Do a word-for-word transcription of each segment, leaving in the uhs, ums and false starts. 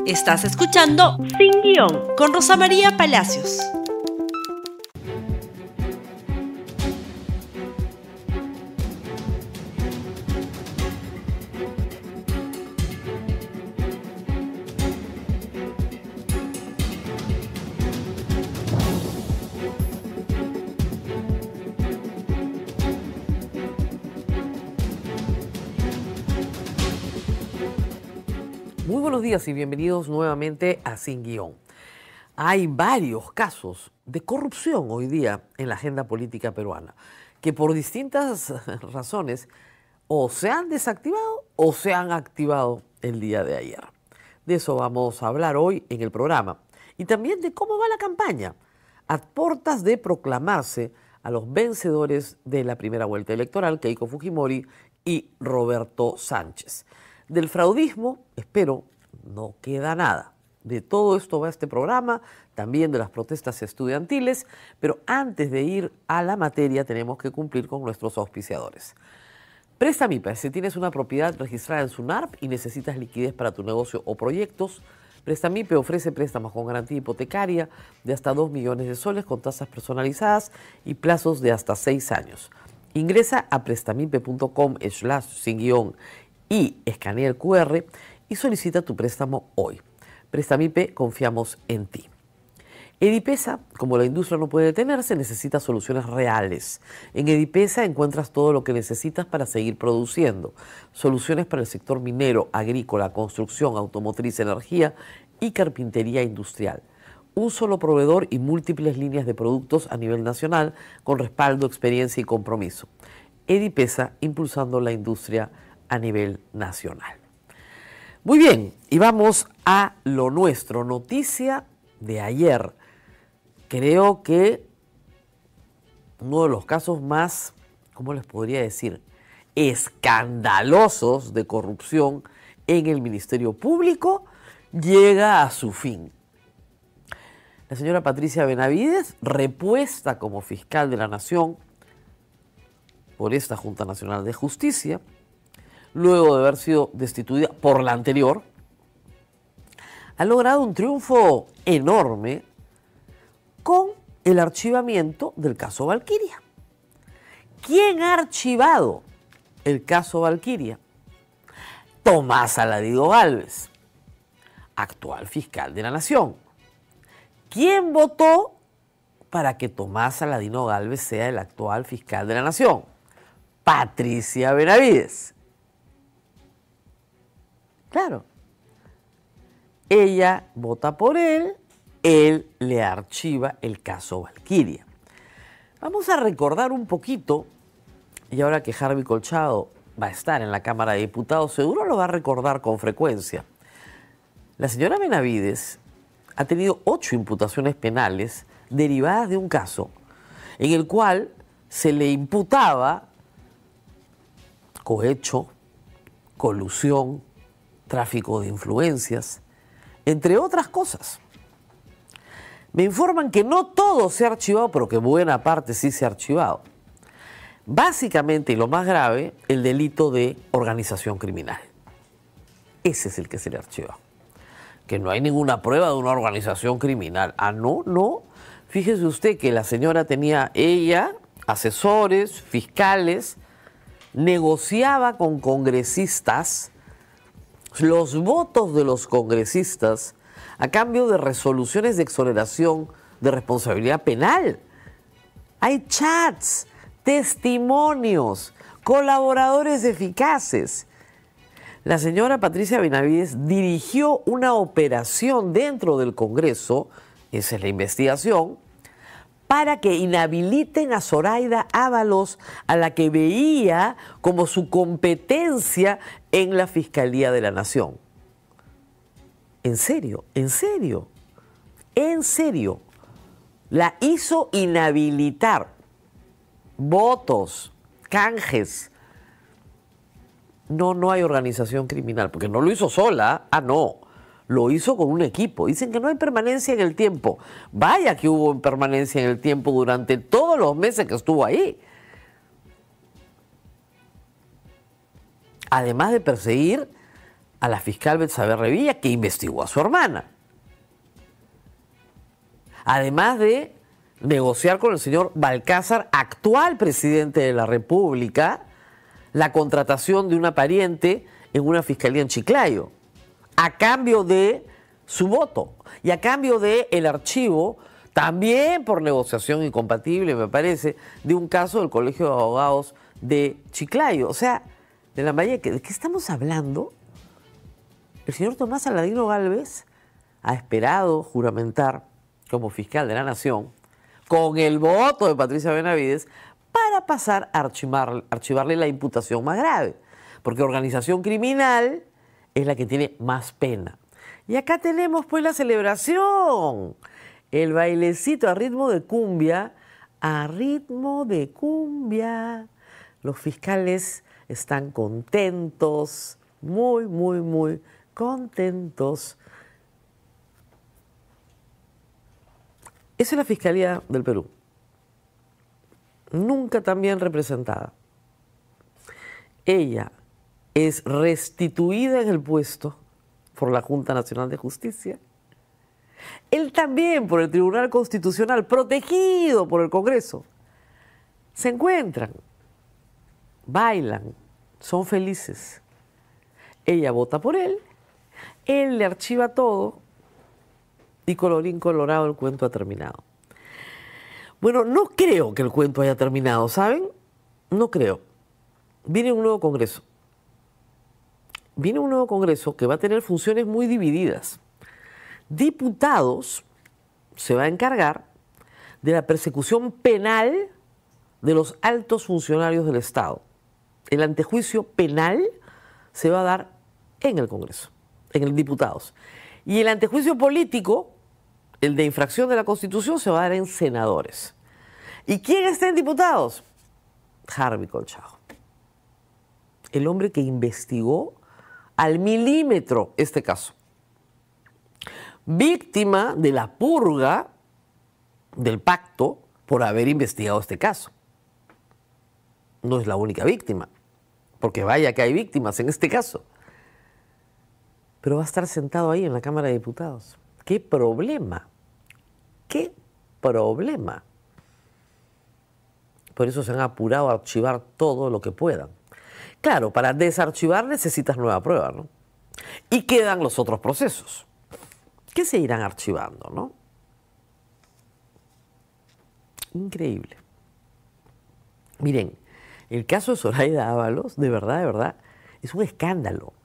Estás escuchando Sin Guión con Rosa María Palacios. Muy buenos días y bienvenidos nuevamente a Sin Guión. Hay varios casos de corrupción hoy día en la agenda política peruana que por distintas razones o se han desactivado o se han activado el día de ayer. De eso vamos a hablar hoy en el programa y también de cómo va la campaña a puertas de proclamarse a los vencedores de la primera vuelta electoral, Keiko Fujimori y Roberto Sánchez. Del fraudismo, espero, no queda nada. De todo esto va este programa, también de las protestas estudiantiles, pero antes de ir a la materia tenemos que cumplir con nuestros auspiciadores. Prestamipe, si tienes una propiedad registrada en SUNARP y necesitas liquidez para tu negocio o proyectos, Prestamipe ofrece préstamos con garantía hipotecaria de hasta dos millones de soles con tasas personalizadas y plazos de hasta seis años. Ingresa a prestamipe punto com slash sin guión y escanea el cu erre y solicita tu préstamo hoy. Prestamipe, confiamos en ti. Edipesa, como la industria no puede detenerse, necesita soluciones reales. En Edipesa encuentras todo lo que necesitas para seguir produciendo. Soluciones para el sector minero, agrícola, construcción, automotriz, energía y carpintería industrial. Un solo proveedor y múltiples líneas de productos a nivel nacional con respaldo, experiencia y compromiso. Edipesa, impulsando la industria a nivel nacional. Muy bien, y vamos a lo nuestro. Noticia de ayer. Creo que uno de los casos más, ¿cómo les podría decir?, escandalosos de corrupción en el Ministerio Público llega a su fin. La señora Patricia Benavides, repuesta como fiscal de la Nación por esta Junta Nacional de Justicia, luego de haber sido destituida por la anterior, ha logrado un triunfo enorme con el archivamiento del caso Valquiria. ¿Quién ha archivado el caso Valquiria? Tomás Saladino Gálvez, actual fiscal de la Nación. ¿Quién votó para que Tomás Saladino Gálvez sea el actual fiscal de la Nación? Patricia Benavides. Claro, ella vota por él, él le archiva el caso Valquiria. Vamos a recordar un poquito, y ahora que Harvey Colchado va a estar en la Cámara de Diputados, seguro lo va a recordar con frecuencia. La señora Benavides ha tenido ocho imputaciones penales derivadas de un caso en el cual se le imputaba cohecho, colusión, tráfico de influencias, entre otras cosas. Me informan que no todo se ha archivado, pero que buena parte sí se ha archivado. Básicamente, y lo más grave, el delito de organización criminal. Ese es el que se le ha archivado. Que no hay ninguna prueba de una organización criminal. Ah, no, no. Fíjese usted que la señora tenía, ella, asesores, fiscales, negociaba con congresistas los votos de los congresistas a cambio de resoluciones de exoneración de responsabilidad penal. Hay chats, testimonios, colaboradores eficaces. La señora Patricia Benavides dirigió una operación dentro del Congreso, esa es la investigación, para que inhabiliten a Zoraida Ábalos, a la que veía como su competencia en la Fiscalía de la Nación. En serio, en serio, en serio. La hizo inhabilitar. Votos, canjes. No, no hay organización criminal, porque no lo hizo sola. Ah, no. Lo hizo con un equipo. Dicen que no hay permanencia en el tiempo. Vaya que hubo permanencia en el tiempo durante todos los meses que estuvo ahí. Además de perseguir a la fiscal Betsabe Revilla, que investigó a su hermana. Además de negociar con el señor Balcázar, actual presidente de la República, la contratación de una pariente en una fiscalía en Chiclayo, a cambio de su voto y a cambio de el archivo, también por negociación incompatible, me parece, de un caso del Colegio de Abogados de Chiclayo. O sea, de Lambayeque, ¿de qué estamos hablando? El señor Tomás Aladino Gálvez ha esperado juramentar como fiscal de la Nación, con el voto de Patricia Benavides, para pasar a archivar, archivarle la imputación más grave. Porque organización criminal es la que tiene más pena. Y acá tenemos pues la celebración, el bailecito a ritmo de cumbia, a ritmo de cumbia. Los fiscales están contentos, muy, muy, muy contentos. Esa es la Fiscalía del Perú. Nunca tan bien representada. Ella es restituida en el puesto por la Junta Nacional de Justicia. Él también por el Tribunal Constitucional, protegido por el Congreso. Se encuentran, bailan, son felices. Ella vota por él, él le archiva todo y colorín colorado el cuento ha terminado. Bueno, no creo que el cuento haya terminado, ¿saben? No creo. Viene un nuevo Congreso. Viene un nuevo Congreso que va a tener funciones muy divididas. Diputados se va a encargar de la persecución penal de los altos funcionarios del Estado. El antejuicio penal se va a dar en el Congreso, en el Diputados. Y el antejuicio político, el de infracción de la Constitución, se va a dar en senadores. ¿Y quién está en diputados? Harvey Colchagua. El hombre que investigó al milímetro este caso. Víctima de la purga del pacto por haber investigado este caso. No es la única víctima, porque vaya que hay víctimas en este caso. Pero va a estar sentado ahí en la Cámara de Diputados. ¡Qué problema! ¡Qué problema! Por eso se han apurado a archivar todo lo que puedan. Claro, para desarchivar necesitas nueva prueba, ¿no? Y quedan los otros procesos, que se irán archivando, ¿no? Increíble. Miren, el caso de Zoraida Ábalos, de verdad, de verdad, es un escándalo.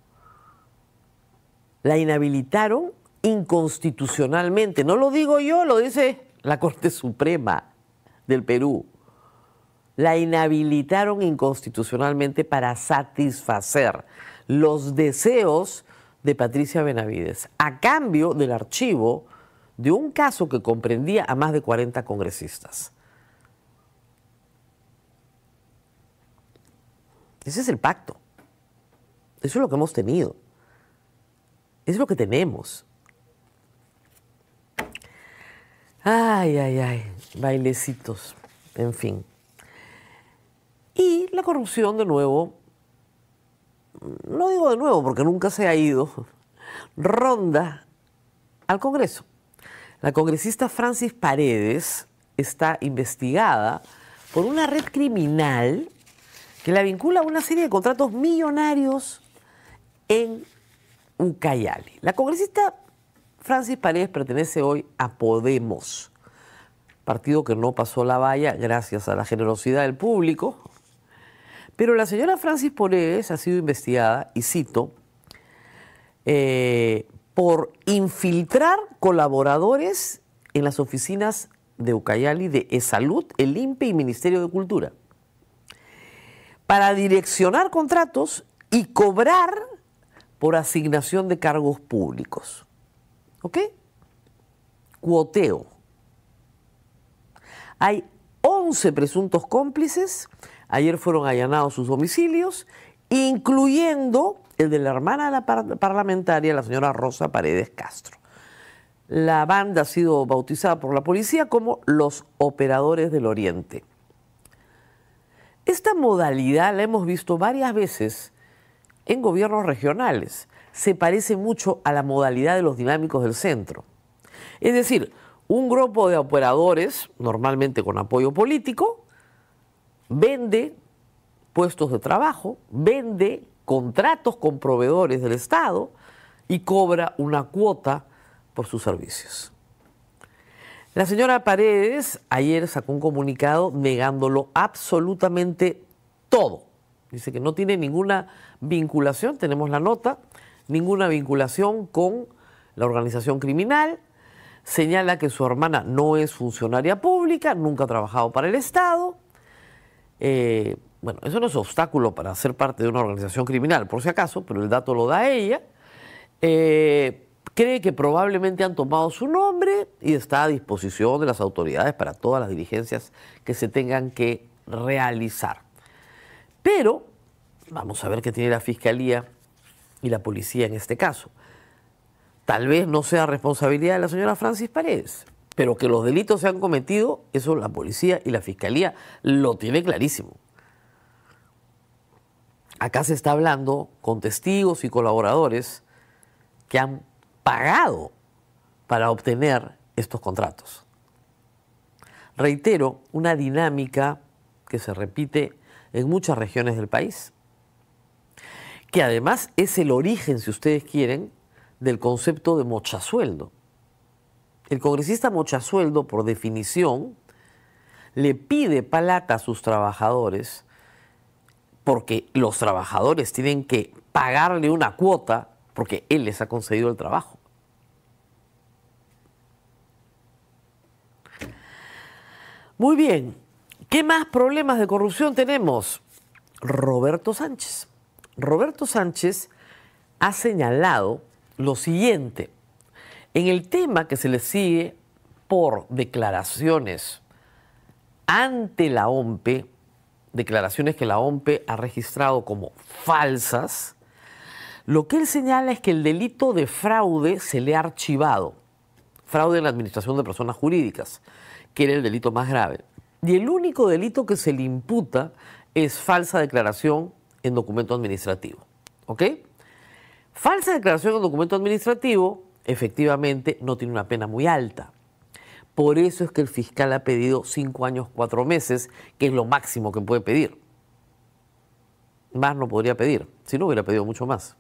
La inhabilitaron inconstitucionalmente. No lo digo yo, lo dice la Corte Suprema del Perú. La inhabilitaron inconstitucionalmente para satisfacer los deseos de Patricia Benavides, a cambio del archivo de un caso que comprendía a más de cuarenta congresistas. Ese es el pacto. Eso es lo que hemos tenido. Eso es lo que tenemos. Ay, ay, ay, bailecitos, en fin. Y la corrupción, de nuevo, no digo de nuevo porque nunca se ha ido, ronda al Congreso. La congresista Francis Paredes está investigada por una red criminal que la vincula a una serie de contratos millonarios en Ucayali. La congresista Francis Paredes pertenece hoy a Podemos, partido que no pasó la valla gracias a la generosidad del público. Pero la señora Francis Paredes ha sido investigada, y cito, eh, por infiltrar colaboradores en las oficinas de Ucayali de E-Salud, el I N P E y Ministerio de Cultura, para direccionar contratos y cobrar por asignación de cargos públicos. ¿Ok? Cuoteo. Hay once presuntos cómplices. Ayer fueron allanados sus domicilios, incluyendo el de la hermana de la par- parlamentaria, la señora Rosa Paredes Castro. La banda ha sido bautizada por la policía como los Operadores del Oriente. Esta modalidad la hemos visto varias veces en gobiernos regionales. se parece mucho a la modalidad de los dinámicos del centro. Es decir, un grupo de operadores, normalmente con apoyo político, vende puestos de trabajo, vende contratos con proveedores del Estado y cobra una cuota por sus servicios. La señora Paredes ayer sacó un comunicado negándolo absolutamente todo. Dice que no tiene ninguna vinculación, tenemos la nota, ninguna vinculación con la organización criminal. Señala que su hermana no es funcionaria pública, nunca ha trabajado para el Estado. Eh, bueno, eso no es obstáculo para ser parte de una organización criminal, por si acaso, pero el dato lo da ella. Eh, cree que probablemente han tomado su nombre y está a disposición de las autoridades para todas las diligencias que se tengan que realizar. Pero vamos a ver qué tiene la Fiscalía y la Policía en este caso. Tal vez no sea responsabilidad de la señora Francis Paredes, pero que los delitos se han cometido, eso la Policía y la Fiscalía lo tiene clarísimo. Acá se está hablando con testigos y colaboradores que han pagado para obtener estos contratos. Reitero, una dinámica que se repite en muchas regiones del país, que además es el origen, si ustedes quieren, del concepto de mochasueldo. El congresista mochasueldo, por definición, le pide plata a sus trabajadores porque los trabajadores tienen que pagarle una cuota porque él les ha concedido el trabajo. Muy bien, ¿qué más problemas de corrupción tenemos? Roberto Sánchez. Roberto Sánchez ha señalado lo siguiente. En el tema que se le sigue por declaraciones ante la O M P E, declaraciones que la O M P E ha registrado como falsas, lo que él señala es que el delito de fraude se le ha archivado. Fraude en la administración de personas jurídicas, que era el delito más grave. Y el único delito que se le imputa es falsa declaración en documento administrativo. ¿Ok? Falsa declaración en documento administrativo, efectivamente, no tiene una pena muy alta. Por eso es que el fiscal ha pedido cinco años, cuatro meses, que es lo máximo que puede pedir. Más no podría pedir, si no hubiera pedido mucho más.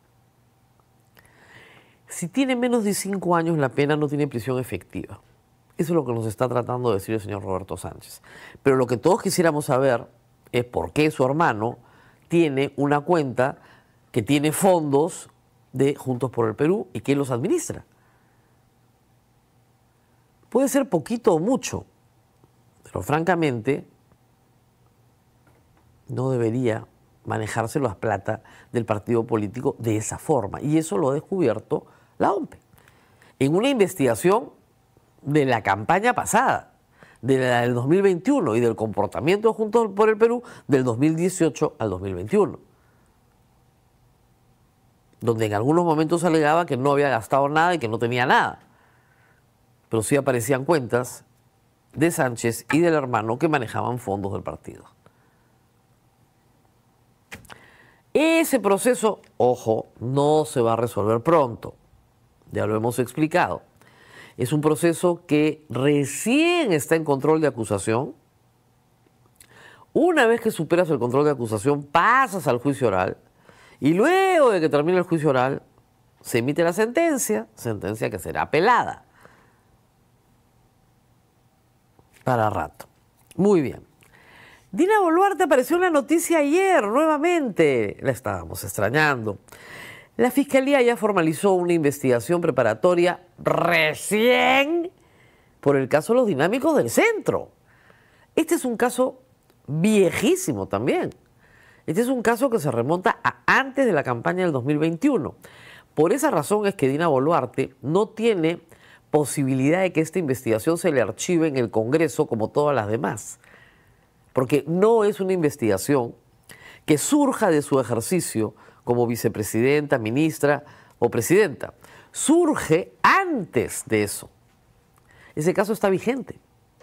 Si tiene menos de cinco años, la pena no tiene prisión efectiva. Eso es lo que nos está tratando de decir el señor Roberto Sánchez. Pero lo que todos quisiéramos saber es por qué su hermano tiene una cuenta que tiene fondos de Juntos por el Perú y quién los administra. Puede ser poquito o mucho, pero francamente no debería manejarse las plata del partido político de esa forma. Y eso lo ha descubierto la O M P E. En una investigación de la campaña pasada, de la del dos mil veintiuno y del comportamiento de Juntos por el Perú del dos mil dieciocho al dos mil veintiuno. Donde en algunos momentos alegaba que no había gastado nada y que no tenía nada. Pero sí aparecían cuentas de Sánchez y del hermano que manejaban fondos del partido. Ese proceso, ojo, no se va a resolver pronto. Ya lo hemos explicado. Es un proceso que recién está en control de acusación. Una vez que superas el control de acusación, pasas al juicio oral. Y luego de que termine el juicio oral, se emite la sentencia, sentencia que será apelada. Para rato. Muy bien. Dina Boluarte apareció en la noticia ayer, nuevamente. La estábamos extrañando. La Fiscalía ya formalizó una investigación preparatoria recién por el caso de los dinámicos del centro. Este es un caso viejísimo también. Este es un caso que se remonta a antes de la campaña del dos mil veintiuno. Por esa razón es que Dina Boluarte no tiene posibilidad de que esta investigación se le archive en el Congreso como todas las demás. Porque no es una investigación que surja de su ejercicio como vicepresidenta, ministra o presidenta. Surge antes de eso. Ese caso está vigente.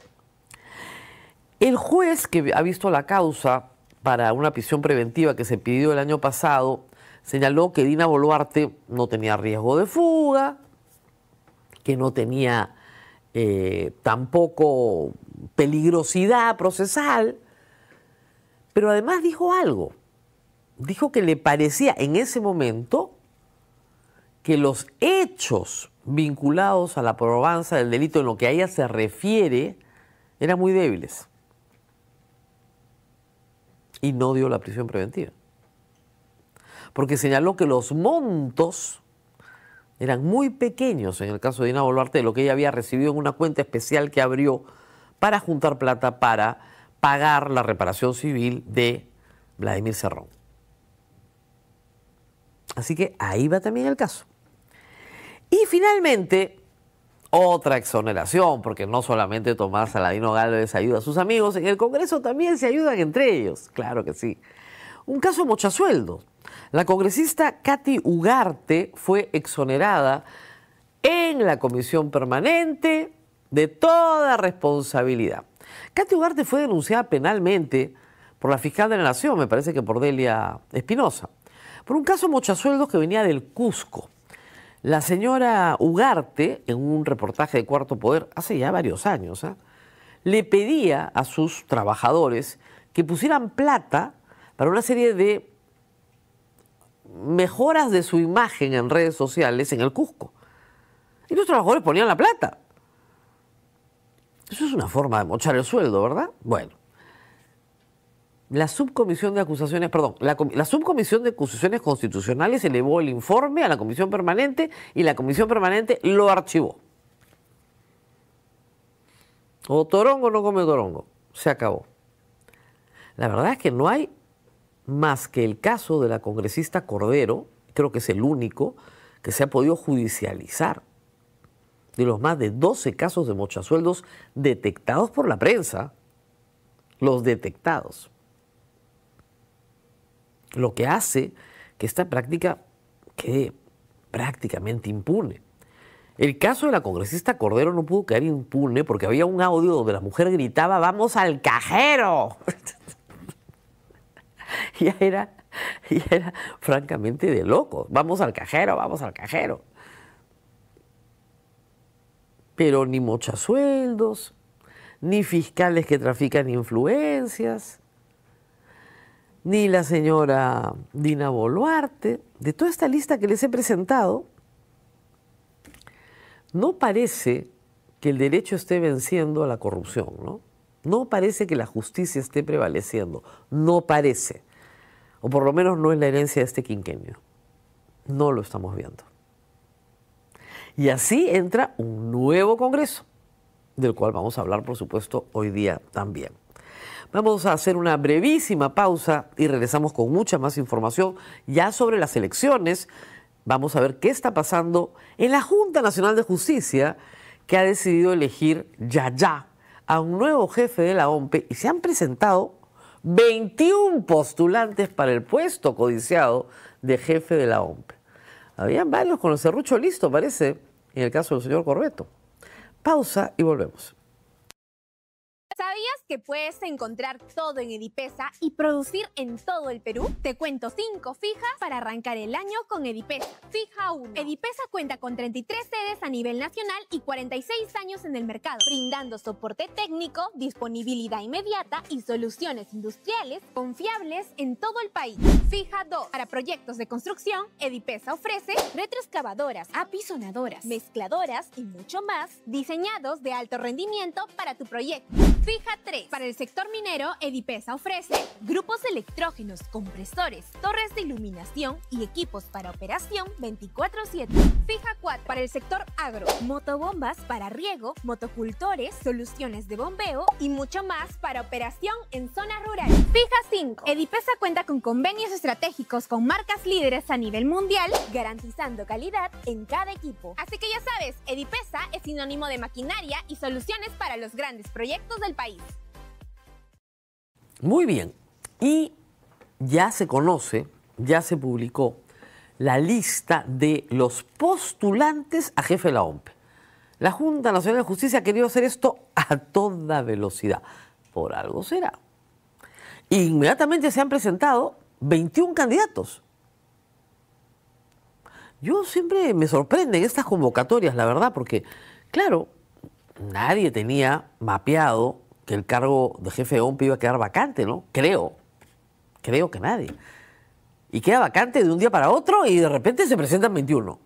El juez que ha visto la causa para una prisión preventiva que se pidió el año pasado señaló que Dina Boluarte no tenía riesgo de fuga, que no tenía eh, tampoco peligrosidad procesal, pero además dijo algo. Dijo que le parecía en ese momento que los hechos vinculados a la probanza del delito en lo que a ella se refiere eran muy débiles. Y no dio la prisión preventiva. Porque señaló que los montos eran muy pequeños en el caso de Dina Boluarte, de lo que ella había recibido en una cuenta especial que abrió para juntar plata para pagar la reparación civil de Vladimir Cerrón. Así que ahí va también el caso. Y finalmente, otra exoneración, porque no solamente Tomás Saladino Gálvez ayuda a sus amigos, en el Congreso también se ayudan entre ellos, claro que sí. Un caso mochasueldos. La congresista Katy Ugarte fue exonerada en la comisión permanente de toda responsabilidad. Katy Ugarte fue denunciada penalmente por la fiscal de la Nación, me parece que por Delia Espinosa, por un caso mochasueldos que venía del Cusco. La señora Ugarte, en un reportaje de Cuarto Poder hace ya varios años, ¿eh? le pedía a sus trabajadores que pusieran plata para una serie de mejoras de su imagen en redes sociales en el Cusco. Y los trabajadores ponían la plata. Eso es una forma de mochar el sueldo, ¿verdad? Bueno. La subcomisión de acusaciones, perdón, la, la subcomisión de acusaciones constitucionales elevó el informe a la comisión permanente y la comisión permanente lo archivó. O torongo no come torongo, se acabó. La verdad es que no hay más que el caso de la congresista Cordero, creo que es el único que se ha podido judicializar, de los más de doce casos de mochasueldos detectados por la prensa, los detectados. Lo que hace que esta práctica quede prácticamente impune. El caso de la congresista Cordero no pudo quedar impune porque había un audio donde la mujer gritaba ¡vamos al cajero! ya, era, ya era francamente de loco. Vamos al cajero, vamos al cajero. Pero ni mochasueldos, ni fiscales que trafican influencias, ni la señora Dina Boluarte. De toda esta lista que les he presentado, no parece que el derecho esté venciendo a la corrupción, ¿no? No parece que la justicia esté prevaleciendo, no parece. O por lo menos no es la herencia de este quinquenio. No lo estamos viendo. Y así entra un nuevo Congreso, del cual vamos a hablar, por supuesto, hoy día también. Vamos a hacer una brevísima pausa y regresamos con mucha más información ya sobre las elecciones. Vamos a ver qué está pasando en la Junta Nacional de Justicia, que ha decidido elegir ya ya a un nuevo jefe de la O M P E, y se han presentado veintiún postulantes para el puesto codiciado de jefe de la O M P E. Habían varios con el serrucho listo, parece, en el caso del señor Corbeto. Pausa y volvemos. ¿Sabías que puedes encontrar todo en Edipesa y producir en todo el Perú? Te cuento cinco fijas para arrancar el año con Edipesa. Fija uno. Edipesa cuenta con treinta y tres sedes a nivel nacional y cuarenta y seis años en el mercado, brindando soporte técnico, disponibilidad inmediata y soluciones industriales confiables en todo el país. Fija dos. Para proyectos de construcción, Edipesa ofrece retroexcavadoras, apisonadoras, mezcladoras y mucho más, diseñados de alto rendimiento para tu proyecto. Fija tres. Para el sector minero, Edipesa ofrece grupos electrógenos, compresores, torres de iluminación y equipos para operación veinticuatro siete. Fija cuatro. Para el sector agro, motobombas para riego, motocultores, soluciones de bombeo y mucho más para operación en zonas rurales. Fija cinco. Edipesa cuenta con convenios estratégicos con marcas líderes a nivel mundial, garantizando calidad en cada equipo. Así que ya sabes, Edipesa es sinónimo de maquinaria y soluciones para los grandes proyectos del país. Muy bien, y ya se conoce, ya se publicó la lista de los postulantes a jefe de la O M P E. La Junta Nacional de Justicia ha querido hacer esto a toda velocidad. Por algo será. Inmediatamente se han presentado veintiún candidatos. yo siempre me sorprenden estas convocatorias, la verdad, porque, claro, nadie tenía mapeado que el cargo de jefe de O M P iba a quedar vacante, ¿no? Creo, creo que nadie. Y queda vacante de un día para otro y de repente se presentan veintiuno.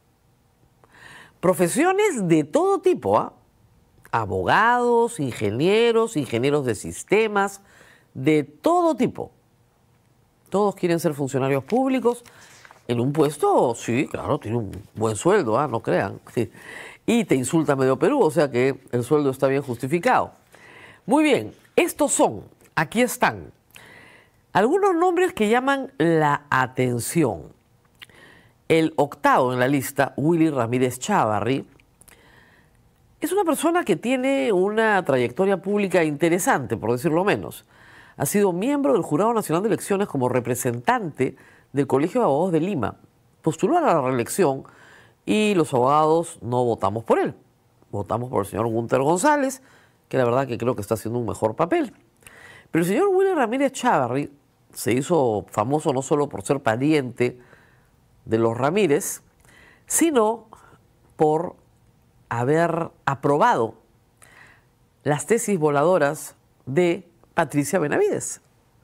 Profesiones de todo tipo, ¿ah? Abogados, ingenieros, ingenieros de sistemas, de todo tipo. Todos quieren ser funcionarios públicos. En un puesto, sí, claro, tiene un buen sueldo, ¿ah? No crean. Sí. Y te insulta medio Perú, o sea que el sueldo está bien justificado. Muy bien, estos son, aquí están, algunos nombres que llaman la atención. El octavo en la lista, Willy Ramírez Chávarri, es una persona que tiene una trayectoria pública interesante, por decirlo menos. Ha sido miembro del Jurado Nacional de Elecciones como representante del Colegio de Abogados de Lima. Postuló a la reelección y los abogados no votamos por él. Votamos por el señor Gunter González, que la verdad que creo que está haciendo un mejor papel. Pero el señor Willy Ramírez Chávarri se hizo famoso no solo por ser pariente de los Ramírez, sino por haber aprobado las tesis voladoras de Patricia Benavides.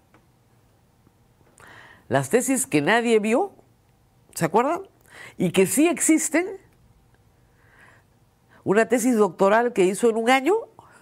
Las tesis que nadie vio, ¿se acuerdan? Y que sí existen. Una tesis doctoral que hizo en un año.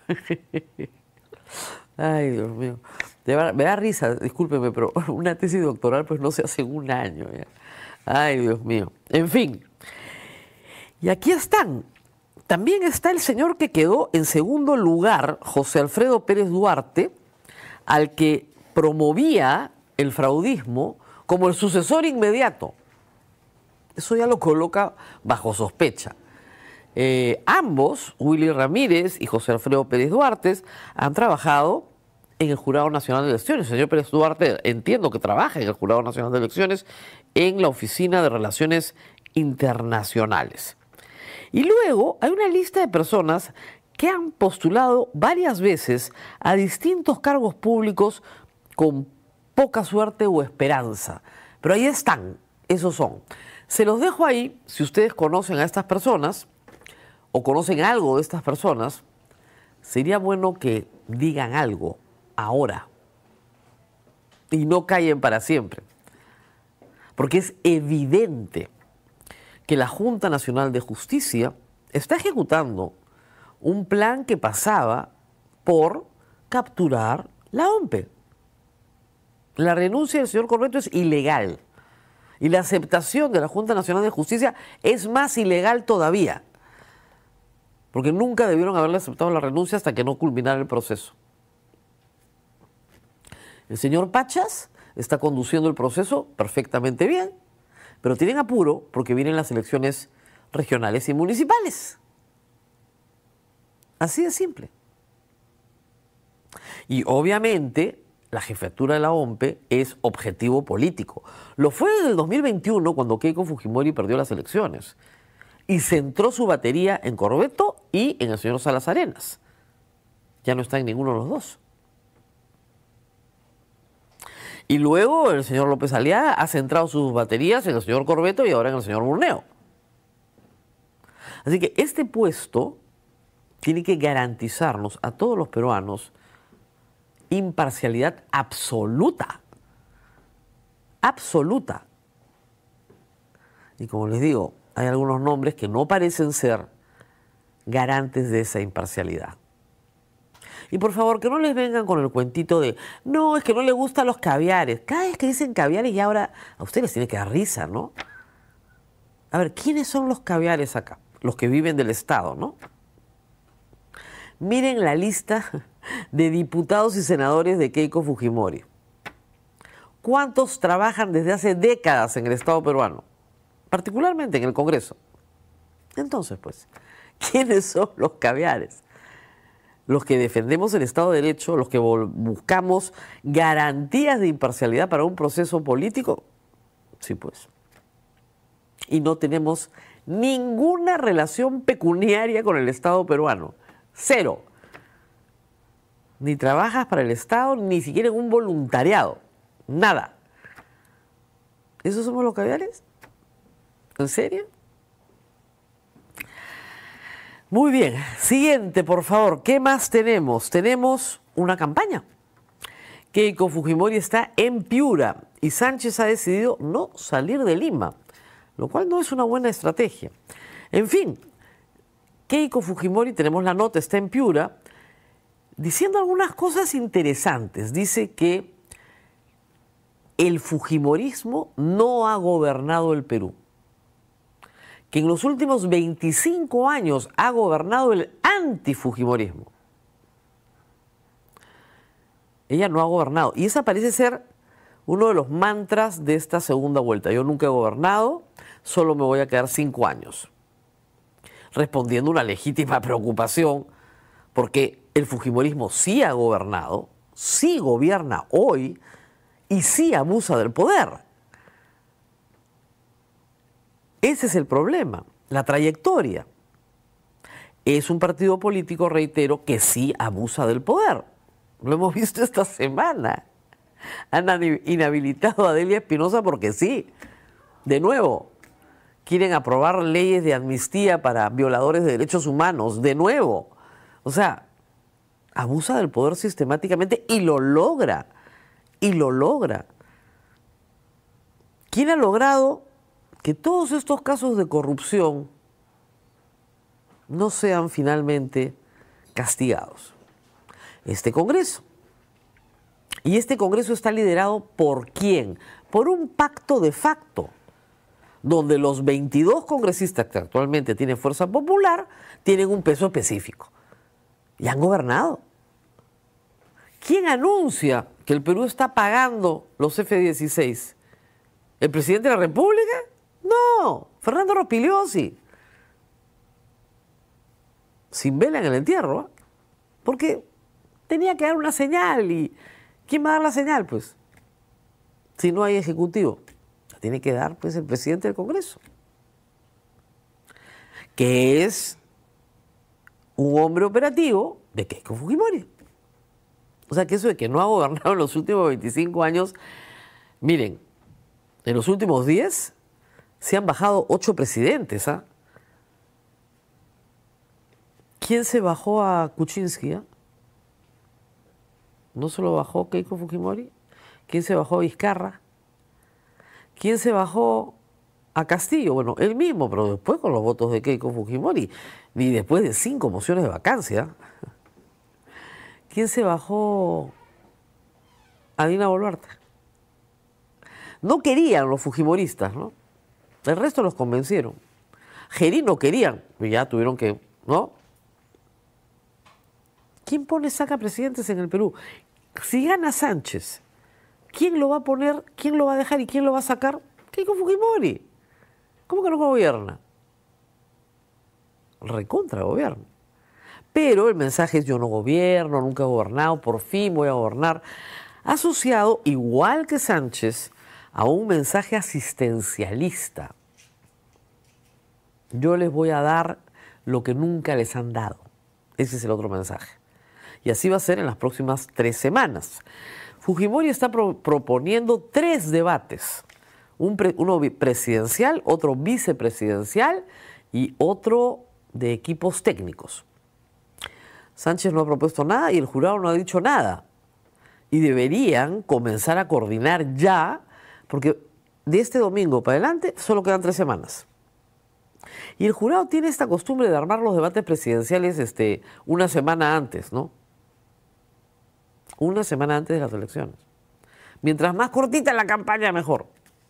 Ay, Dios mío. Me da, me da risa, discúlpeme, pero una tesis doctoral pues no se hace en un año. ¿Ya? Ay, Dios mío. En fin. Y aquí están. También está el señor que quedó en segundo lugar, José Alfredo Pérez Duarte, al que promovía el fraudismo como el sucesor inmediato. Eso ya lo coloca bajo sospecha. Eh, ambos, Willy Ramírez y José Alfredo Pérez Duarte, han trabajado en el Jurado Nacional de Elecciones. El señor Pérez Duarte entiendo que trabaja en el Jurado Nacional de Elecciones en la Oficina de Relaciones Internacionales. Y luego hay una lista de personas que han postulado varias veces a distintos cargos públicos con poca suerte o esperanza. Pero ahí están, esos son. Se los dejo ahí, si ustedes conocen a estas personas o conocen algo de estas personas, sería bueno que digan algo ahora y no callen para siempre. Porque es evidente que la Junta Nacional de Justicia está ejecutando un plan que pasaba por capturar la O M P. La renuncia del señor Corbeto es ilegal y la aceptación de la Junta Nacional de Justicia es más ilegal todavía, porque nunca debieron haberle aceptado la renuncia hasta que no culminara el proceso. El señor Pachas está conduciendo el proceso perfectamente bien, pero tienen apuro porque vienen las elecciones regionales y municipales. Así de simple. Y obviamente la jefatura de la O M P es objetivo político. Lo fue en el dos mil veintiuno cuando Keiko Fujimori perdió las elecciones y centró su batería en Corbeto y en el señor Salas Arenas. Ya no está en ninguno de los dos. Y luego el señor López Aliaga ha centrado sus baterías en el señor Corbeto y ahora en el señor Burneo. Así que este puesto tiene que garantizarnos a todos los peruanos imparcialidad absoluta. Absoluta. Y como les digo, hay algunos nombres que no parecen ser garantes de esa imparcialidad. Y por favor, que no les vengan con el cuentito de, no, es que no le gustan los caviares. Cada vez que dicen caviares y ahora a ustedes les tiene que dar risa, ¿no? A ver, ¿quiénes son los caviares acá? Los que viven del Estado, ¿no? Miren la lista de diputados y senadores de Keiko Fujimori. ¿Cuántos trabajan desde hace décadas en el Estado peruano? Particularmente en el Congreso. Entonces, pues, ¿quiénes son los caviares? Los que defendemos el Estado de Derecho, los que buscamos garantías de imparcialidad para un proceso político. Sí, pues. Y no tenemos ninguna relación pecuniaria con el Estado peruano. Cero. Ni trabajas para el Estado, ni siquiera en un voluntariado. Nada. ¿Esos somos los caviares? ¿En serio? Muy bien. Siguiente, por favor. ¿Qué más tenemos? Tenemos una campaña. Keiko Fujimori está en Piura y Sánchez ha decidido no salir de Lima, lo cual no es una buena estrategia. En fin, Keiko Fujimori, tenemos la nota, está en Piura, diciendo algunas cosas interesantes. Dice que el fujimorismo no ha gobernado el Perú, que en los últimos veinticinco años ha gobernado el antifujimorismo. Ella no ha gobernado. Y ese parece ser uno de los mantras de esta segunda vuelta. Yo nunca he gobernado, solo me voy a quedar cinco años. Respondiendo a una legítima preocupación, porque el fujimorismo sí ha gobernado, sí gobierna hoy y sí abusa del poder. Ese es el problema, la trayectoria. Es un partido político, reitero, que sí abusa del poder. Lo hemos visto esta semana. Han inhabilitado a Delia Espinosa porque sí. De nuevo, quieren aprobar leyes de amnistía para violadores de derechos humanos. De nuevo. O sea, abusa del poder sistemáticamente y lo logra. Y lo logra. ¿Quién ha logrado que todos estos casos de corrupción no sean finalmente castigados? Este Congreso. Y este Congreso está liderado ¿por quién? Por un pacto de facto, donde los veintidós congresistas que actualmente tienen fuerza popular tienen un peso específico. Y han gobernado. ¿Quién anuncia que el Perú está pagando los F dieciséis? ¿El presidente de la República? No, Fernando Rospigliosi. Sin vela en el entierro, ¿eh? Porque tenía que dar una señal. ¿Y quién va a dar la señal? Pues, si no hay ejecutivo, la tiene que dar pues el presidente del Congreso, que es un hombre operativo de Keiko Fujimori. O sea, que eso de que no ha gobernado en los últimos veinticinco años, miren, en los últimos diez se han bajado ocho presidentes, ¿ah? ¿Quién se bajó a Kuczynski? ¿Ah? ¿No se lo bajó Keiko Fujimori? ¿Quién se bajó a Vizcarra? ¿Quién se bajó a Castillo? Bueno, él mismo, pero después con los votos de Keiko Fujimori y después de cinco mociones de vacancia. ¿Quién se bajó a Dina Boluarte? No querían los fujimoristas, ¿no? El resto los convencieron. Gerí no querían, y ya tuvieron que, ¿no? ¿Quién pone saca presidentes en el Perú? Si gana Sánchez, ¿quién lo va a poner, quién lo va a dejar y quién lo va a sacar? Keiko Fujimori. ¿Cómo que no gobierna? Recontra gobierno. Pero el mensaje es: yo no gobierno, nunca he gobernado, por fin voy a gobernar. Asociado, igual que Sánchez, a un mensaje asistencialista. Yo les voy a dar lo que nunca les han dado. Ese es el otro mensaje. Y así va a ser en las próximas tres semanas. Fujimori está pro proponiendo tres debates. Un pre uno presidencial, otro vicepresidencial y otro de equipos técnicos. Sánchez no ha propuesto nada y el jurado no ha dicho nada. Y deberían comenzar a coordinar ya, porque de este domingo para adelante solo quedan tres semanas. Y el jurado tiene esta costumbre de armar los debates presidenciales este, una semana antes, ¿no? Una semana antes de las elecciones. Mientras más cortita la campaña, mejor.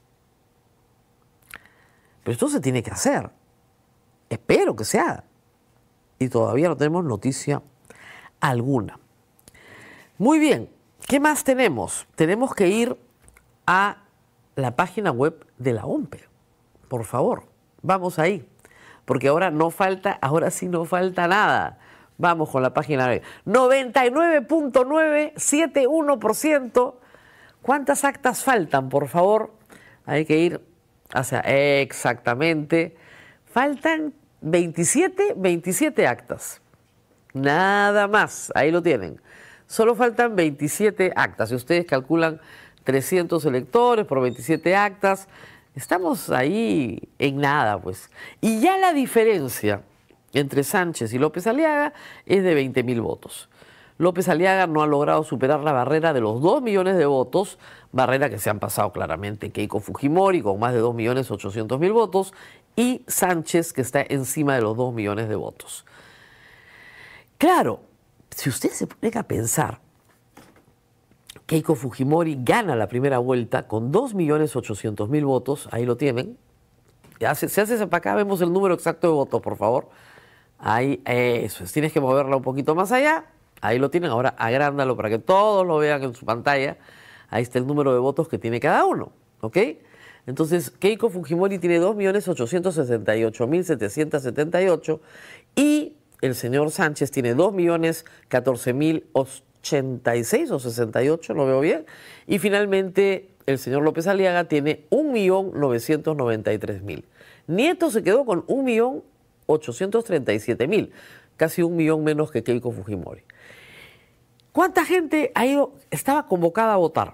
Pero esto se tiene que hacer. Espero que se haga. Y todavía no tenemos noticia alguna. Muy bien. ¿Qué más tenemos? Tenemos que ir a la página web de la OMPE. Por favor, vamos ahí. Porque ahora no falta, ahora sí no falta nada. Vamos con la página web. noventa y nueve punto novecientos setenta y uno por ciento. ¿Cuántas actas faltan, por favor? Hay que ir hacia exactamente. Faltan veintisiete, veintisiete actas. Nada más. Ahí lo tienen. Solo faltan veintisiete actas. Si ustedes calculan trescientos electores por veintisiete actas, Estamos ahí en nada, pues. Y ya la diferencia entre Sánchez y López Aliaga es de veinte mil votos. López Aliaga no ha logrado superar la barrera de los dos millones de votos, barrera que se han pasado claramente Keiko Fujimori con más de dos millones ochocientos mil votos y Sánchez que está encima de los dos millones de votos. Claro, si usted se pone a pensar, Keiko Fujimori gana la primera vuelta con dos millones ochocientos mil votos, ahí lo tienen. Se, se hace para acá, vemos el número exacto de votos, por favor. Ahí, eso es, tienes que moverla un poquito más allá. Ahí lo tienen, ahora agrándalo para que todos lo vean en su pantalla. Ahí está el número de votos que tiene cada uno, ¿ok? Entonces, Keiko Fujimori tiene dos millones ochocientos sesenta y ocho mil setecientos setenta y ocho y el señor Sánchez tiene dos millones catorce mil ochenta y seis o sesenta y ocho, lo veo bien. Y finalmente, el señor López Aliaga tiene un millón novecientos noventa y tres mil. Nieto se quedó con un millón ochocientos treinta y siete mil, casi un millón menos que Keiko Fujimori. ¿Cuánta gente ha ido, estaba convocada a votar?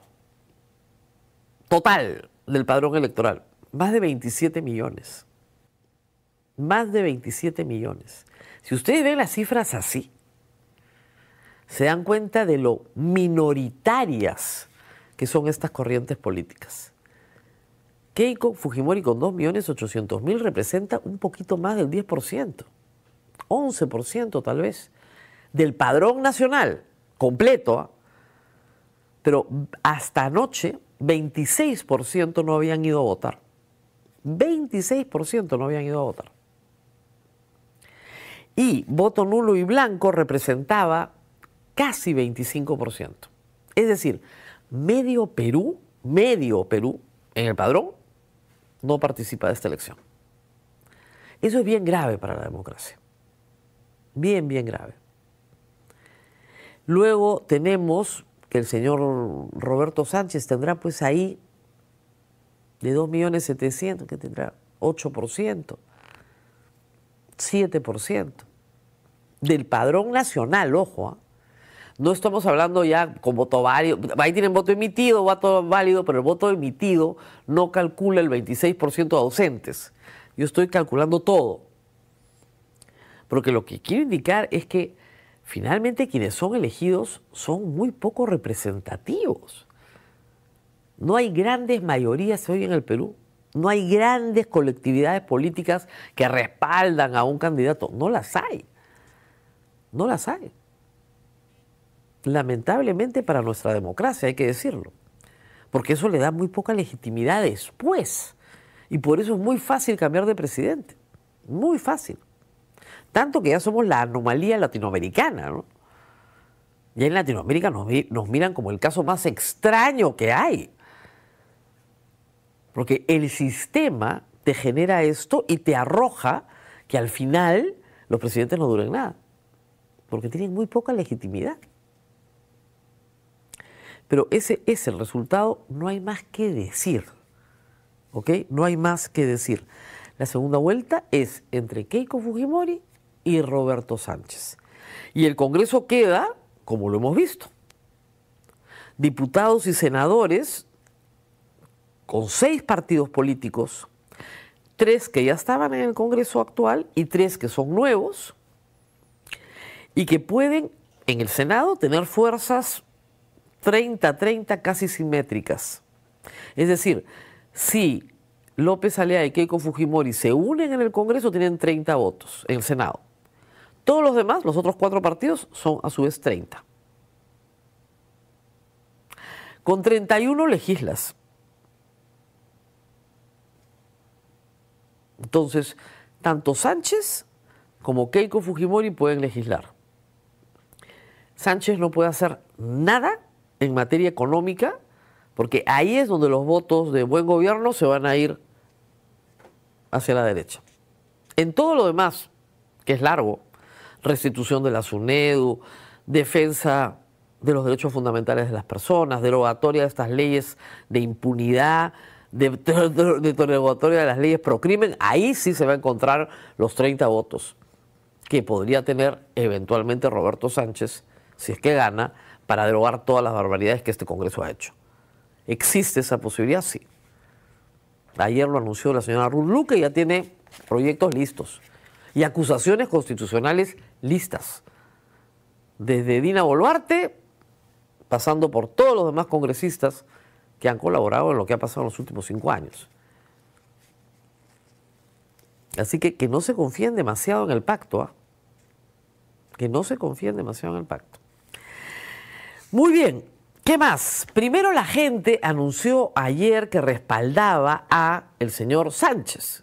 Total del padrón electoral, más de veintisiete millones. Más de veintisiete millones. Si ustedes ven las cifras así, se dan cuenta de lo minoritarias que son estas corrientes políticas. Keiko Fujimori con dos millones ochocientos mil representa un poquito más del diez por ciento, once por ciento tal vez, del padrón nacional completo, ¿eh? Pero hasta anoche veintiséis por ciento no habían ido a votar. veintiséis por ciento no habían ido a votar. Y voto nulo y blanco representaba casi veinticinco por ciento. Es decir, medio Perú, medio Perú, en el padrón, no participa de esta elección. Eso es bien grave para la democracia. Bien, bien grave. Luego tenemos que el señor Roberto Sánchez tendrá pues ahí de dos millones setecientos mil, que tendrá ocho por ciento, siete por ciento del padrón nacional, ojo, ¿eh? No estamos hablando ya con voto válido, ahí tienen voto emitido, voto válido, pero el voto emitido no calcula el veintiséis por ciento de ausentes. Yo estoy calculando todo. Porque lo que quiero indicar es que finalmente quienes son elegidos son muy poco representativos. No hay grandes mayorías hoy en el Perú. No hay grandes colectividades políticas que respaldan a un candidato. No las hay. No las hay. Lamentablemente para nuestra democracia, hay que decirlo. Porque eso le da muy poca legitimidad después. Y por eso es muy fácil cambiar de presidente. Muy fácil. Tanto que ya somos la anomalía latinoamericana, ¿no? Ya en Latinoamérica nos, nos miran como el caso más extraño que hay. Porque el sistema te genera esto y te arroja que al final los presidentes no duren nada. Porque tienen muy poca legitimidad. Pero ese es el resultado, no hay más que decir. ¿Ok? No hay más que decir. La segunda vuelta es entre Keiko Fujimori y Roberto Sánchez. Y el Congreso queda, como lo hemos visto, diputados y senadores con seis partidos políticos, tres que ya estaban en el Congreso actual y tres que son nuevos, y que pueden en el Senado tener fuerzas treinta treinta casi simétricas. Es decir, si López Aliaga y Keiko Fujimori se unen en el Congreso, tienen treinta votos en el Senado. Todos los demás, los otros cuatro partidos, son a su vez treinta. Con treinta y uno legislas. Entonces, tanto Sánchez como Keiko Fujimori pueden legislar. Sánchez no puede hacer nada en materia económica, porque ahí es donde los votos de buen gobierno se van a ir hacia la derecha. En todo lo demás, que es largo, restitución de la SUNEDU, defensa de los derechos fundamentales de las personas, derogatoria de estas leyes de impunidad, de, de, de derogatoria de las leyes pro crimen, ahí sí se va a encontrar los treinta votos que podría tener eventualmente Roberto Sánchez, si es que gana, para derogar todas las barbaridades que este Congreso ha hecho. ¿Existe esa posibilidad? Sí. Ayer lo anunció la señora Ruth Luque, ya tiene proyectos listos y acusaciones constitucionales listas. Desde Dina Boluarte, pasando por todos los demás congresistas que han colaborado en lo que ha pasado en los últimos cinco años. Así que que no se confíen demasiado en el pacto, ¿eh? Que no se confíen demasiado en el pacto. Muy bien, ¿qué más? Primero la gente anunció ayer que respaldaba a el señor Sánchez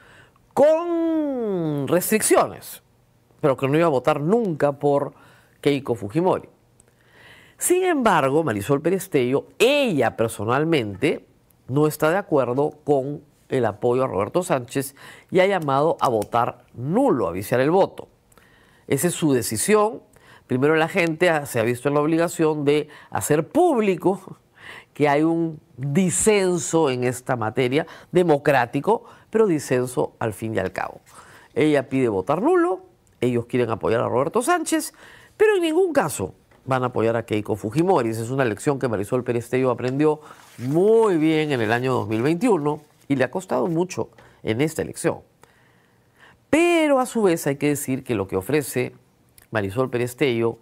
con restricciones, pero que no iba a votar nunca por Keiko Fujimori. Sin embargo, Marisol Perestello, ella personalmente, no está de acuerdo con el apoyo a Roberto Sánchez y ha llamado a votar nulo, a viciar el voto. Esa es su decisión. Primero la gente se ha visto en la obligación de hacer público que hay un disenso en esta materia, democrático, pero disenso al fin y al cabo. Ella pide votar nulo, ellos quieren apoyar a Roberto Sánchez, pero en ningún caso van a apoyar a Keiko Fujimori. Esa es una lección que Marisol Perestello aprendió muy bien en el año dos mil veintiuno y le ha costado mucho en esta elección. Pero a su vez hay que decir que lo que ofrece Marisol Perestello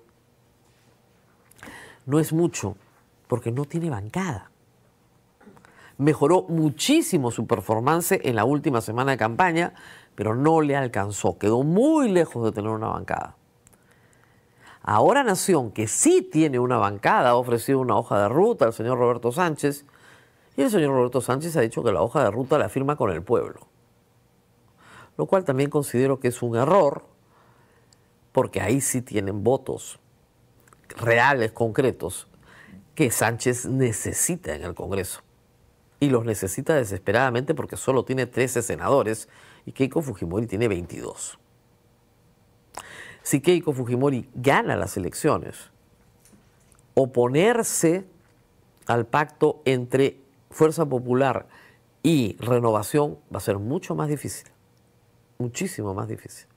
no es mucho, porque no tiene bancada. Mejoró muchísimo su performance en la última semana de campaña, pero no le alcanzó, quedó muy lejos de tener una bancada. Ahora Nación, que sí tiene una bancada, ha ofrecido una hoja de ruta al señor Roberto Sánchez, y el señor Roberto Sánchez ha dicho que la hoja de ruta la firma con el pueblo, lo cual también considero que es un error, porque ahí sí tienen votos reales, concretos, que Sánchez necesita en el Congreso. Y los necesita desesperadamente porque solo tiene trece senadores y Keiko Fujimori tiene veintidós. Si Keiko Fujimori gana las elecciones, oponerse al pacto entre Fuerza Popular y Renovación va a ser mucho más difícil. Muchísimo más difícil.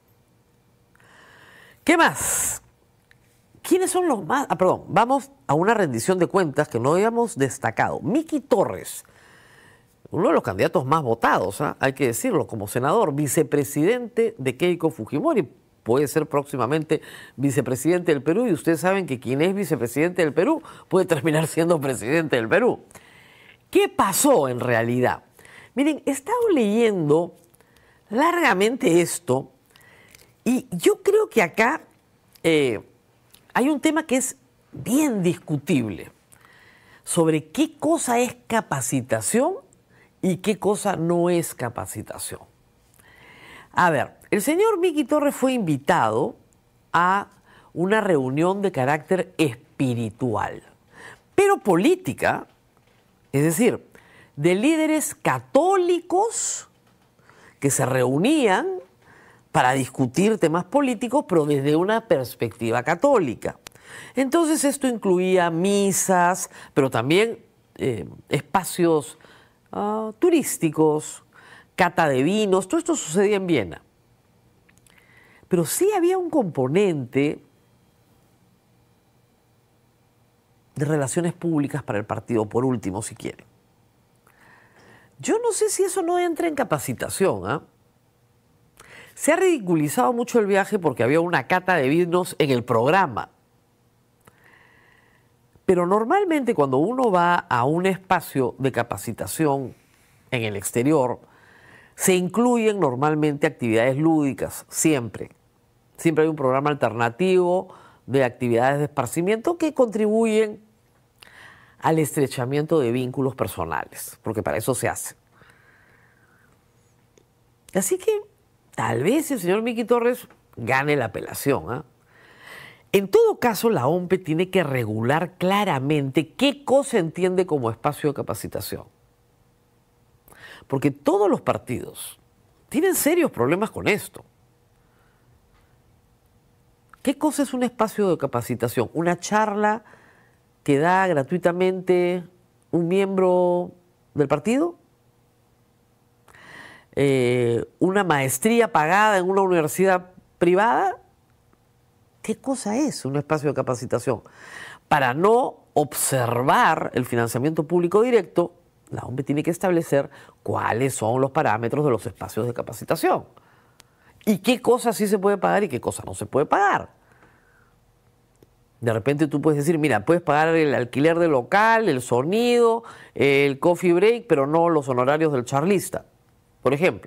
¿Qué más? ¿Quiénes son los más? Ah, perdón, vamos a una rendición de cuentas que no habíamos destacado. Miki Torres, uno de los candidatos más votados, ¿eh? Hay que decirlo, como senador, vicepresidente de Keiko Fujimori, puede ser próximamente vicepresidente del Perú, y ustedes saben que quien es vicepresidente del Perú puede terminar siendo presidente del Perú. ¿Qué pasó en realidad? Miren, he estado leyendo largamente esto y yo creo que acá eh, hay un tema que es bien discutible sobre qué cosa es capacitación y qué cosa no es capacitación. A ver, el señor Miki Torres fue invitado a una reunión de carácter espiritual, pero política, es decir, de líderes católicos que se reunían para discutir temas políticos, pero desde una perspectiva católica. Entonces esto incluía misas, pero también eh, espacios uh, turísticos, cata de vinos, todo esto sucedía en Viena. Pero sí había un componente de relaciones públicas para el partido, por último, si quieren. Yo no sé si eso no entra en capacitación, ¿eh? Se ha ridiculizado mucho el viaje porque había una cata de vinos en el programa. Pero normalmente cuando uno va a un espacio de capacitación en el exterior, se incluyen normalmente actividades lúdicas, siempre. Siempre hay un programa alternativo de actividades de esparcimiento que contribuyen al estrechamiento de vínculos personales, porque para eso se hace. Así que tal vez el señor Miki Torres gane la apelación, ¿eh? En todo caso, la O M P tiene que regular claramente qué cosa entiende como espacio de capacitación. Porque todos los partidos tienen serios problemas con esto. ¿Qué cosa es un espacio de capacitación? ¿Una charla que da gratuitamente un miembro del partido? Eh, ¿Una maestría pagada en una universidad privada? ¿Qué cosa es un espacio de capacitación? Para no observar el financiamiento público directo la O M P tiene que establecer cuáles son los parámetros de los espacios de capacitación y qué cosas sí se puede pagar y qué cosas no se puede pagar. De repente tú puedes decir, mira, puedes pagar el alquiler del local, el sonido, el coffee break, pero no los honorarios del charlista, por ejemplo.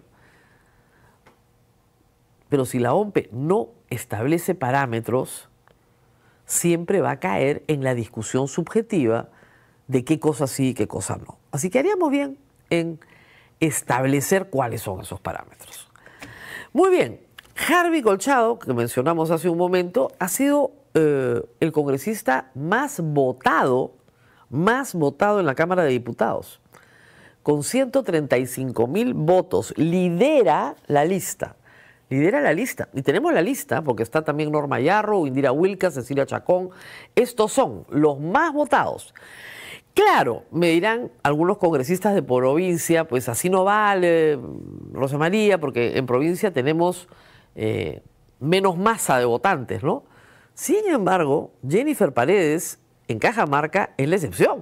Pero si la O M P no establece parámetros, siempre va a caer en la discusión subjetiva de qué cosas sí y qué cosas no. Así que haríamos bien en establecer cuáles son esos parámetros. Muy bien, Harvey Colchado, que mencionamos hace un momento, ha sido eh, el congresista más votado, más votado en la Cámara de Diputados. Con ciento treinta y cinco mil votos, lidera la lista. Lidera la lista. Y tenemos la lista porque está también Norma Yarrow, Indira Wilca, Cecilia Chacón. Estos son los más votados. Claro, me dirán algunos congresistas de provincia, pues así no vale, Rosa María, porque en provincia tenemos eh, menos masa de votantes, ¿no? Sin embargo, Jennifer Paredes en Cajamarca es la excepción.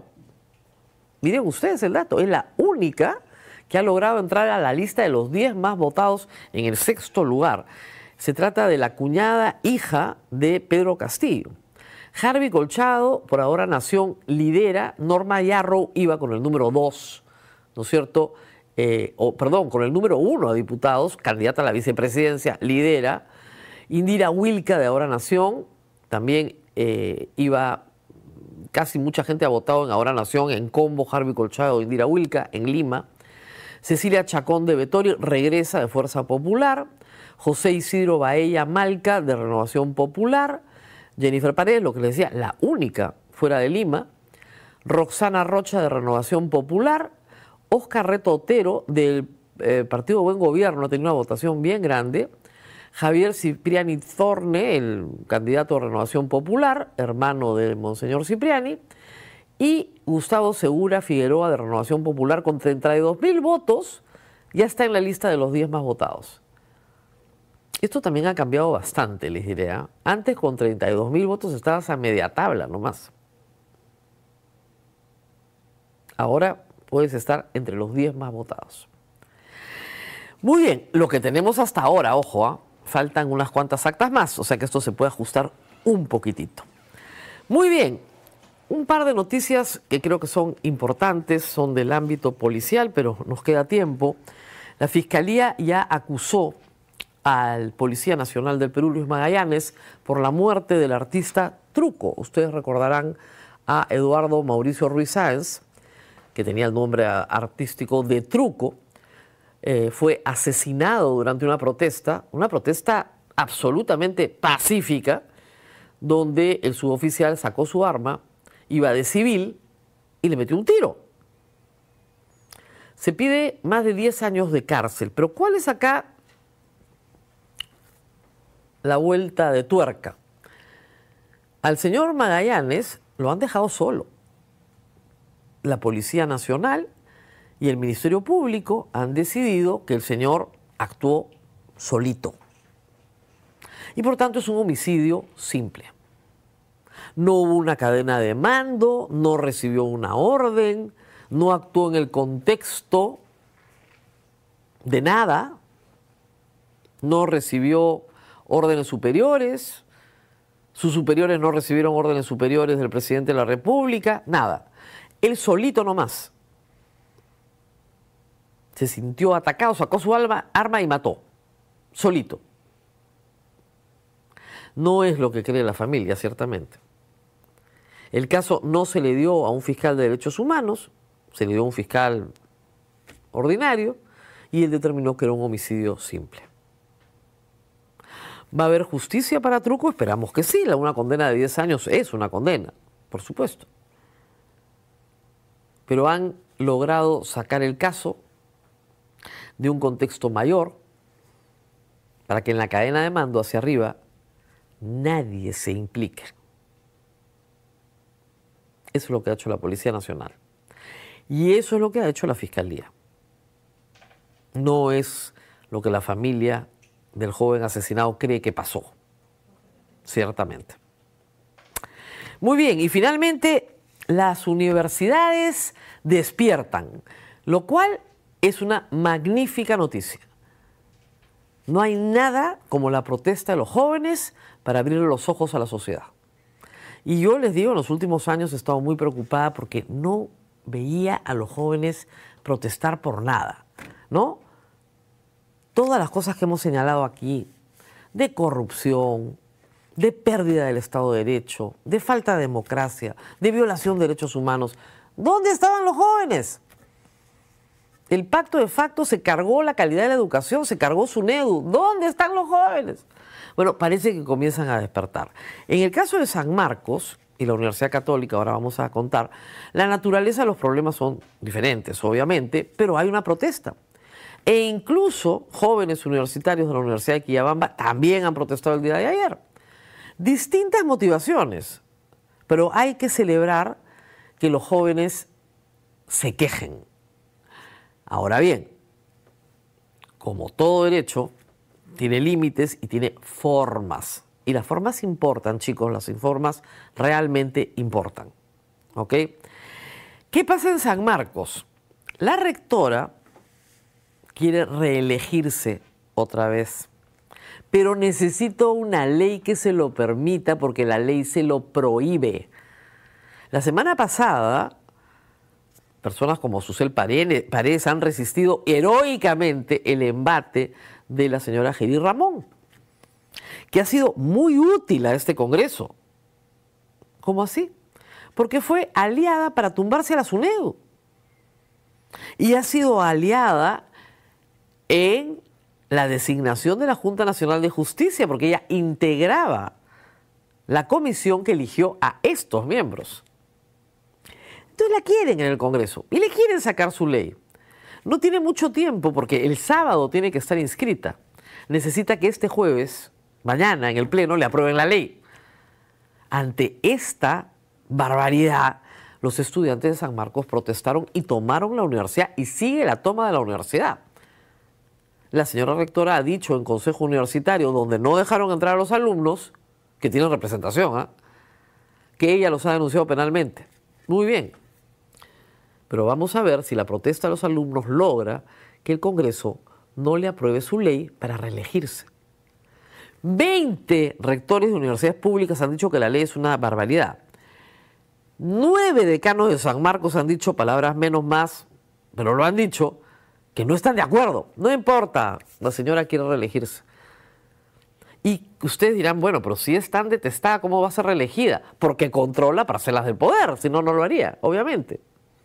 Miren ustedes el dato, es la única que ha logrado entrar a la lista de los diez más votados en el sexto lugar. Se trata de la cuñada hija de Pedro Castillo. Harvey Colchado, por ahora Nación, lidera. Norma Yarrow iba con el número dos, ¿no es cierto? Eh, o, perdón, con el número uno a diputados, candidata a la vicepresidencia, lidera. Indira Wilca, de Ahora Nación, también eh, iba, casi mucha gente ha votado en Ahora Nación, en combo Harvey Colchado, Indira Wilca, en Lima. Cecilia Chacón de Vettori regresa de Fuerza Popular. José Isidro Baella Malca de Renovación Popular. Jennifer Paredes, lo que les decía, la única fuera de Lima. Roxana Rocha de Renovación Popular. Oscar Reto Otero del eh, Partido Buen Gobierno, ha tenido una votación bien grande. Javier Cipriani Thorne, el candidato de Renovación Popular, hermano de Monseñor Cipriani. Y Gustavo Segura Figueroa de Renovación Popular con treinta y dos mil votos, ya está en la lista de los diez más votados. Esto también ha cambiado bastante, les diré. ¿eh? Antes con treinta y dos mil votos estabas a media tabla nomás. Ahora puedes estar entre los diez más votados. Muy bien, lo que tenemos hasta ahora, ojo, ¿eh? faltan unas cuantas actas más, o sea que esto se puede ajustar un poquitito. Muy bien. Un par de noticias que creo que son importantes, son del ámbito policial, pero nos queda tiempo. La Fiscalía ya acusó al Policía Nacional del Perú, Luis Magallanes, por la muerte del artista Truco. Ustedes recordarán a Eduardo Mauricio Ruiz Sáenz, que tenía el nombre artístico de Truco. Eh, fue asesinado durante una protesta, una protesta absolutamente pacífica, donde el suboficial sacó su arma, iba de civil y le metió un tiro. Se pide más de diez años de cárcel, pero ¿cuál es acá la vuelta de tuerca? Al señor Magallanes lo han dejado solo. La Policía Nacional y el Ministerio Público han decidido que el señor actuó solito. Y por tanto es un homicidio simple. No hubo una cadena de mando, no recibió una orden, no actuó en el contexto de nada, no recibió órdenes superiores, sus superiores no recibieron órdenes superiores del presidente de la República, nada. Él solito nomás. Se sintió atacado, sacó su arma, arma y mató. Solito. No es lo que cree la familia, ciertamente. El caso no se le dio a un fiscal de derechos humanos, se le dio a un fiscal ordinario y él determinó que era un homicidio simple. ¿Va a haber justicia para Truco? Esperamos que sí. Una condena de diez años es una condena, por supuesto. Pero han logrado sacar el caso de un contexto mayor para que en la cadena de mando hacia arriba nadie se implique. Eso es lo que ha hecho la Policía Nacional. Y eso es lo que ha hecho la Fiscalía. No es lo que la familia del joven asesinado cree que pasó. Ciertamente. Muy bien, y finalmente las universidades despiertan, lo cual es una magnífica noticia. No hay nada como la protesta de los jóvenes para abrir los ojos a la sociedad. Y yo les digo, en los últimos años he estado muy preocupada porque no veía a los jóvenes protestar por nada, ¿no? Todas las cosas que hemos señalado aquí, de corrupción, de pérdida del Estado de Derecho, de falta de democracia, de violación de derechos humanos, ¿dónde estaban los jóvenes? El pacto de facto se cargó la calidad de la educación, se cargó SUNEDU. ¿Dónde están los jóvenes? Bueno, parece que comienzan a despertar. En el caso de San Marcos y la Universidad Católica, ahora vamos a contar, la naturaleza de los problemas son diferentes, obviamente, pero hay una protesta. E incluso jóvenes universitarios de la Universidad de Quillabamba también han protestado el día de ayer. Distintas motivaciones, pero hay que celebrar que los jóvenes se quejen. Ahora bien, como todo derecho, tiene límites y tiene formas. Y las formas importan, chicos, las formas realmente importan. ¿Ok? ¿Qué pasa en San Marcos? La rectora quiere reelegirse otra vez, pero necesita una ley que se lo permita porque la ley se lo prohíbe. La semana pasada, personas como Susel Paredes han resistido heroicamente el embate de la señora Geri Ramón, que ha sido muy útil a este Congreso. ¿Cómo así? Porque fue aliada para tumbarse a la SUNEDU. Y ha sido aliada en la designación de la Junta Nacional de Justicia, porque ella integraba la comisión que eligió a estos miembros. Entonces la quieren en el Congreso y le quieren sacar su ley. No tiene mucho tiempo porque el sábado tiene que estar inscrita. Necesita que este jueves, mañana en el Pleno, le aprueben la ley. Ante esta barbaridad, los estudiantes de San Marcos protestaron y tomaron la universidad y sigue la toma de la universidad. La señora rectora ha dicho en Consejo Universitario, donde no dejaron entrar a los alumnos, que tienen representación, ¿eh? que ella los ha denunciado penalmente. Muy bien. Pero vamos a ver si la protesta de los alumnos logra que el Congreso no le apruebe su ley para reelegirse. veinte rectores de universidades públicas han dicho que la ley es una barbaridad. Nueve decanos de San Marcos han dicho, palabras menos más, pero lo han dicho, que no están de acuerdo. No importa, la señora quiere reelegirse. Y ustedes dirán, bueno, pero si es tan detestada, ¿cómo va a ser reelegida? Porque controla parcelas del poder, si no, no lo haría, obviamente.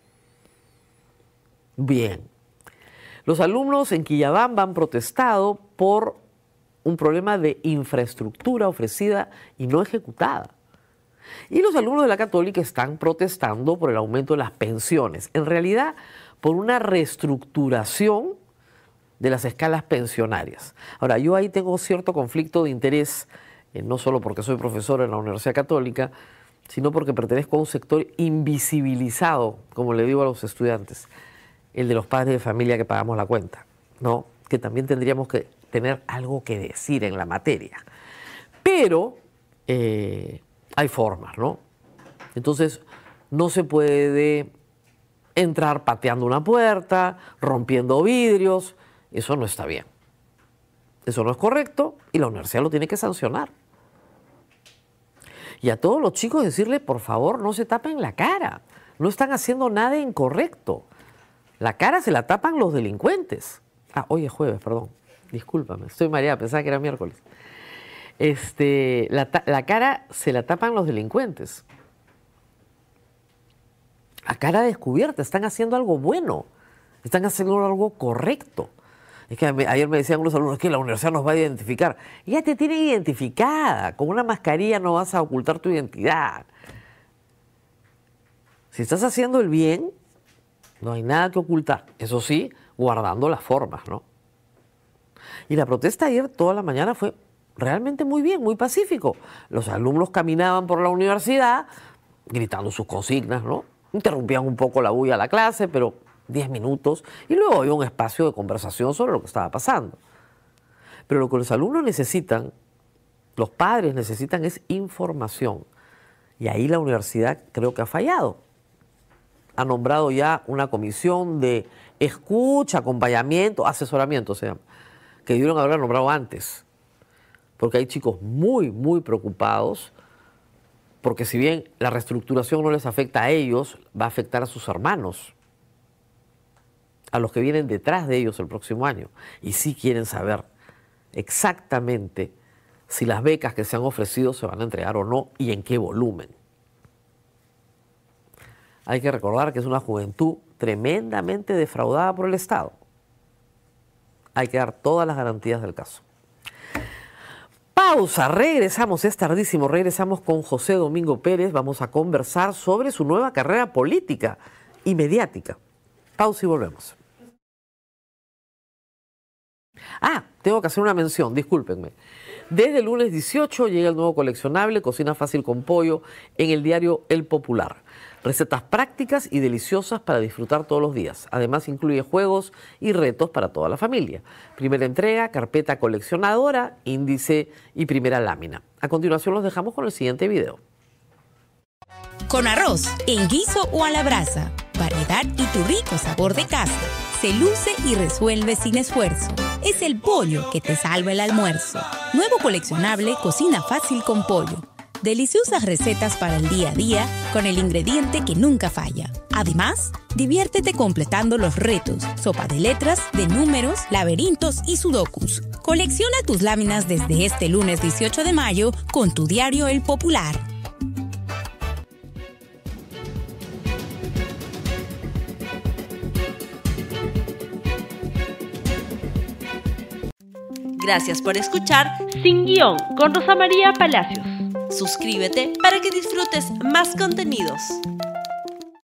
Bien. Los alumnos en Quillabamba han protestado por un problema de infraestructura ofrecida y no ejecutada. Y los alumnos de la Católica están protestando por el aumento de las pensiones. En realidad, por una reestructuración de las escalas pensionarias. Ahora, yo ahí tengo cierto conflicto de interés, eh, no solo porque soy profesor en la Universidad Católica, sino porque pertenezco a un sector invisibilizado, como le digo a los estudiantes, el de los padres de familia que pagamos la cuenta, ¿no? Que también tendríamos que tener algo que decir en la materia. Pero eh, hay formas, ¿no? Entonces, no se puede entrar pateando una puerta, rompiendo vidrios. Eso no está bien. Eso no es correcto y la universidad lo tiene que sancionar. Y a todos los chicos decirle, por favor, no se tapen la cara. No están haciendo nada incorrecto. La cara se la tapan los delincuentes. Ah, hoy es jueves, perdón. Discúlpame, estoy mareada, pensaba que era miércoles. Este, la, la cara se la tapan los delincuentes. A cara descubierta, están haciendo algo bueno, están haciendo algo correcto. Es que ayer me decían unos alumnos que la universidad nos va a identificar. Ya te tienen identificada, con una mascarilla no vas a ocultar tu identidad. Si estás haciendo el bien, no hay nada que ocultar. Eso sí, guardando las formas, ¿no? Y la protesta ayer toda la mañana fue realmente muy bien, muy pacífico. Los alumnos caminaban por la universidad gritando sus consignas, ¿no? Interrumpían un poco la bulla a la clase, pero diez minutos, y luego había un espacio de conversación sobre lo que estaba pasando. Pero lo que los alumnos necesitan, los padres necesitan es información. Y ahí la universidad creo que ha fallado. ha nombrado ya una comisión de escucha, acompañamiento, asesoramiento, o sea, que debieron haber nombrado antes. Porque hay chicos muy, muy preocupados, porque si bien la reestructuración no les afecta a ellos, va a afectar a sus hermanos, a los que vienen detrás de ellos el próximo año. Y sí quieren saber exactamente si las becas que se han ofrecido se van a entregar o no y en qué volumen. Hay que recordar que es una juventud tremendamente defraudada por el Estado. Hay que dar todas las garantías del caso. Pausa, regresamos, es tardísimo, regresamos con José Domingo Pérez. Vamos a conversar sobre su nueva carrera política y mediática. Pausa y volvemos. Ah, tengo que hacer una mención, discúlpenme. Desde el lunes dieciocho llega el nuevo coleccionable Cocina Fácil con Pollo en el diario El Popular. Recetas prácticas y deliciosas para disfrutar todos los días. Además incluye juegos y retos para toda la familia. Primera entrega, carpeta coleccionadora, índice y primera lámina. A continuación los dejamos con el siguiente video. Con arroz, en guiso o a la brasa, variedad y tu rico sabor de casa. Se luce y resuelve sin esfuerzo. Es el pollo que te salva el almuerzo. Nuevo coleccionable Cocina Fácil con Pollo. Deliciosas recetas para el día a día con el ingrediente que nunca falla. Además, diviértete completando los retos, sopa de letras, de números, laberintos y sudokus. Colecciona tus láminas desde este lunes dieciocho de mayo con tu diario El Popular. Gracias por escuchar Sin Guión con Rosa María Palacios. Suscríbete para que disfrutes más contenidos.